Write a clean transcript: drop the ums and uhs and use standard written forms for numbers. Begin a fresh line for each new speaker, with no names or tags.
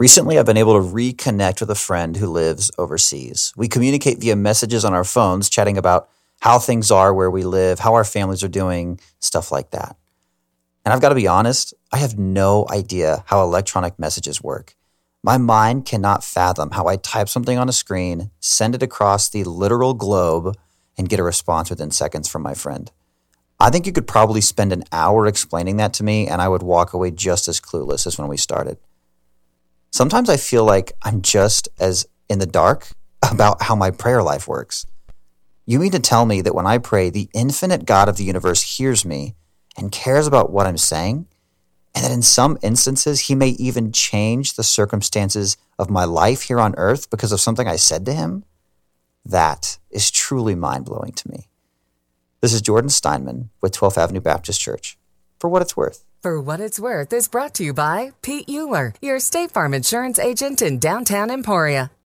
Recently, I've been able to reconnect with a friend who lives overseas. We communicate via messages on our phones, chatting about how things are where we live, how our families are doing, stuff like that. And I've got to be honest, I have no idea how electronic messages work. My mind cannot fathom how I type something on a screen, send it across the literal globe, and get a response within seconds from my friend. I think you could probably spend an hour explaining that to me, and I would walk away just as clueless as when we started. Sometimes I feel like I'm just as in the dark about how my prayer life works. You mean to tell me that when I pray, the infinite God of the universe hears me and cares about what I'm saying, and that in some instances, he may even change the circumstances of my life here on earth because of something I said to him? That is truly mind-blowing to me. This is Jordan Steinman with 12th Avenue Baptist Church. For what it's worth.
For What It's Worth is brought to you by Pete Euler, your State Farm insurance agent in downtown Emporia.